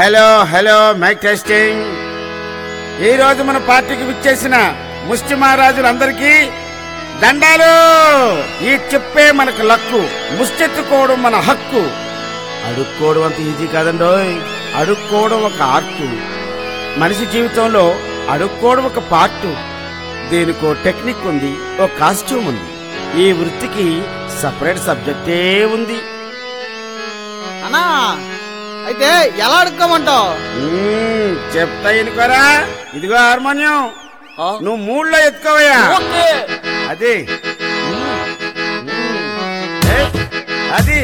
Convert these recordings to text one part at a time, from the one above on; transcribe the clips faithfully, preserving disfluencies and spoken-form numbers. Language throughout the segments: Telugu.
Hello hello mic testing. ఈ రోజు మన పార్టీకి విచ్చేసిన ముష్టి మహారాజులందరికీ దండాలు. ఈ చెప్పే మనకు లక్కు, ముష్టెత్తుకోవడం మన హక్కు. అడుక్కోవడం అంత ఈజీ కాదండోయ్. అడుక్కోవడం ఒక ఆర్టు. మనిషి జీవితంలో అడుక్కోవడం ఒక పార్టు. దీనికో టెక్నిక్ ఉంది, ఓ కాస్ట్యూమ్ ఉంది. ఈ వృత్తికి సపరేట్ సబ్జెక్టే ఉంది. అన్నా అయితే ఎలా అడుక్కోమంటావు? చెప్తా ఎనుకోరా. ఇదిగో హార్మోనియం, నువ్వు మూడులో ఎత్తుకోవయ్యా. అది అది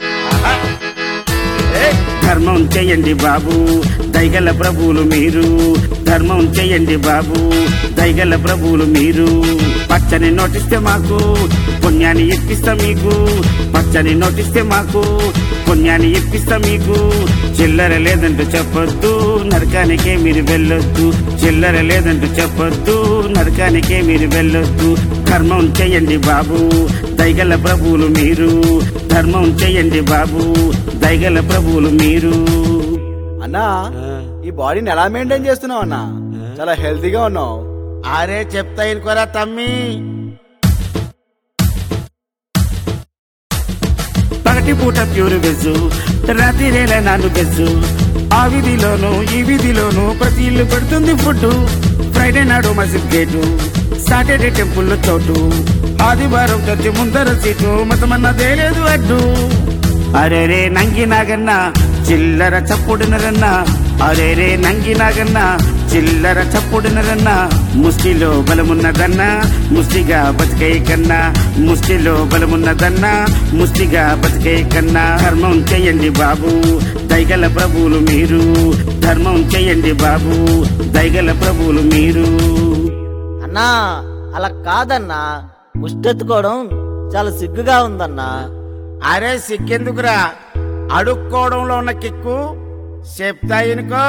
ధర్మం చెయ్యండి బాబు, దయగల ప్రభువులు మీరు. ధర్మం చెయ్యండి బాబు, దయగల ప్రభువులు మీరు. పచ్చని నోటిస్తే మాకు పుణ్యాన్ని ఇప్పిస్తా మీకు. పచ్చని నోటిస్తే మాకు పుణ్యాన్ని ఇప్పిస్తా మీకు. చిల్లర లేదంటూ చెప్పొద్దు, నరకానికే మీరు వెళ్ళొద్దు. చిల్లర లేదంటూ చెప్పొద్దు, నరకానికే మీరు వెళ్ళొద్దు. ధర్మం చెయ్యండి బాబు, దయగల ప్రభువులు మీరు. ధర్మం చెయ్యండి బాబు, దయగల ప్రభువులు మీరు. అన్నా ఈ బాడీని ఎలా మెయింటైన్ చేస్తున్నావు అన్నా? చాలా హెల్తీగా ఉన్నావు. అరే చెప్తా ఇనుకోరా తమ్మి. పగటి పూట ప్యూర్ వెజ్, రాత్రి వేళ నాన్ వెజ్. ఆ విధిలోను ఈ విధిలోను ప్రతి ఇల్లు పెడుతుంది ఫుడ్. ఫ్రైడే నాడు మసీద్ గేటు, సాటర్డే టెంపుల్ చోటు, ఆదివారం చర్చి ముందర సీటు. మతమన్నదే లేదు అడ్డు. అరే రే నంగి నాగన్న చిల్లర చప్పుడునరన్న. అరే రే నంగి నాగన్న చిల్లర చప్పుడునరన్న. ముష్టిలో బలమున్నదన్న, ముష్టిగా బతికే కన్నా. ముష్టిలో బలమున్నదన్న, ముష్టిగా బతికే కన్నా. ధర్మం చెయ్యండి బాబు, దయగల ప్రభువులు మీరు. ధర్మం చెయ్యండి బాబు, దయగల ప్రభువులు మీరు. అన్నా అలా కాదన్నా, ముష్టెత్తుకోవడం చాలా సిగ్గుగా ఉందన్నా. అరే సిగ్గెందుకురా, అడుక్కోవడంలో ఉన్న కిక్కు చెప్తా ఎనుకో.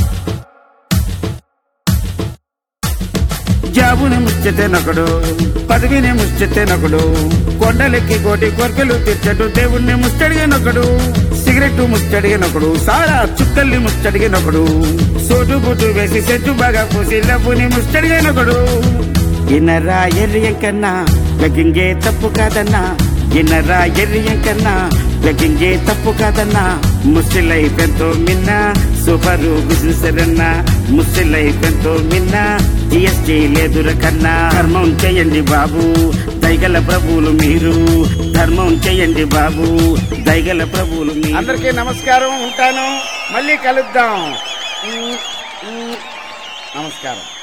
జాబుని ముచ్చెతేనొకడు, పదవిని ముచ్చెతేనొకడు, కొండలెక్కి కోటి కోరికలు తీర్చడు దేవుణ్ణి ముచ్చడిగినొకడు. సిగరెట్ ముచ్చడిగినొకడు, సారా చుక్కల్ని ముచ్చడిగినొకడు, సోటు బుట్టు వేసి చెట్టు బాగా పూసి లబ్బుని ముచ్చడిగినొకడు. ఇన్నరా ఎర్రియం కన్నా గగింగే తప్పు కాదన్నా. ఇన్నరా ఎర్రియం కన్నా గగింగే తప్పు కాదన్నా. ముస్లిలై పెంతో మిన్న సూపరు బిజినెసరన్న. ముస్లిలై పెంతో మిన్న జిఎస్టీ లేదుర కన్నా. ధర్మం చెయ్యండి బాబు, దయగల ప్రభువులు మీరు. ధర్మం చెయ్యండి బాబు, దయగల ప్రభువులు మీరు. అందరికీ నమస్కారం, ఉంటాను. మళ్ళీ కలుద్దాం. నమస్కారం.